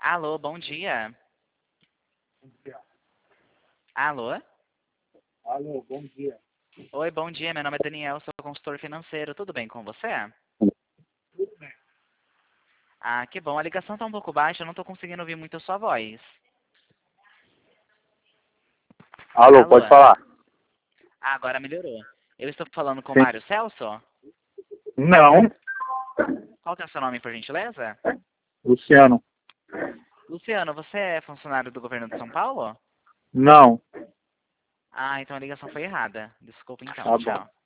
Alô, bom dia. Alô? Alô, bom dia. Oi, bom dia. Meu nome é Daniel, sou consultor financeiro. Tudo bem com você? Tudo bem. Ah, que bom. A ligação está um pouco baixa, eu não estou conseguindo ouvir muito a sua voz. Alô, Alô? pode falar? Ah, agora melhorou. Eu estou falando com o Sim. Mário Celso? Não, Qual que é o seu nome, por gentileza? Luciano. Luciano, você é funcionário do governo de São Paulo? Não. Ah, então a ligação foi errada. Desculpa então. Tá bom. Tchau.